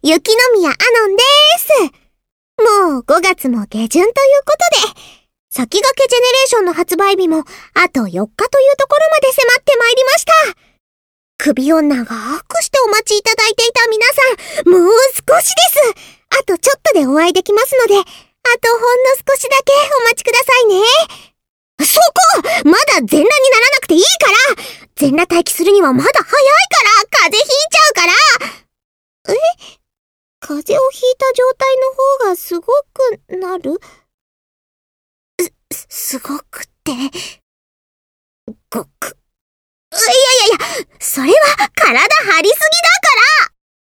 雪宮アノンでーす。もう5月も下旬ということで、先駆けジェネレーションの発売日もあと4日というところまで迫ってまいりました。首を長くしてお待ちいただいていた皆さん、もう少しです。あとちょっとでお会いできますので、あとほんの少しだけお待ちくださいね。そこまだ全裸にならなくていいから、全裸待機するにはまだ早いから、風邪ひいちゃうから。風邪をひいた状態の方がすごくなる？すごくって、ごく。いや、それは体張りすぎだから。